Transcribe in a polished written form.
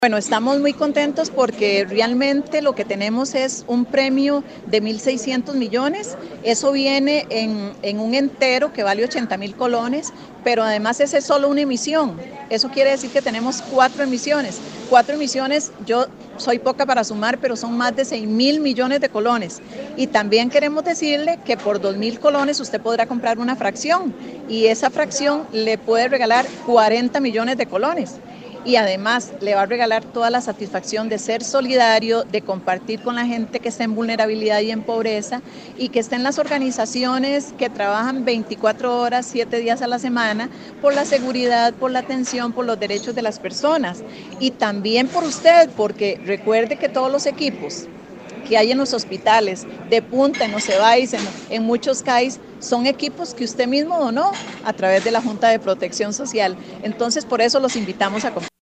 Bueno, estamos muy contentos porque realmente lo que tenemos es un premio de 1.600 millones. Eso viene en un entero que vale 80.000 colones, pero además esa es solo una emisión. Eso quiere decir que tenemos 4 emisiones. 4 emisiones, yo soy poca para sumar, pero son más de 6.000 millones de colones. Y también queremos decirle que por 2.000 colones usted podrá comprar una fracción y esa fracción le puede regalar 40 millones de colones. Y además le va a regalar toda la satisfacción de ser solidario, de compartir con la gente que está en vulnerabilidad y en pobreza y que está en las organizaciones que trabajan 24 horas, 7 días a la semana por la seguridad, por la atención, por los derechos de las personas y también por usted, porque recuerde que todos los equipos que hay en los hospitales, de punta, en los CEBAIS, en muchos CAIS, son equipos que usted mismo donó a través de la Junta de Protección Social. Entonces, por eso los invitamos a comprar.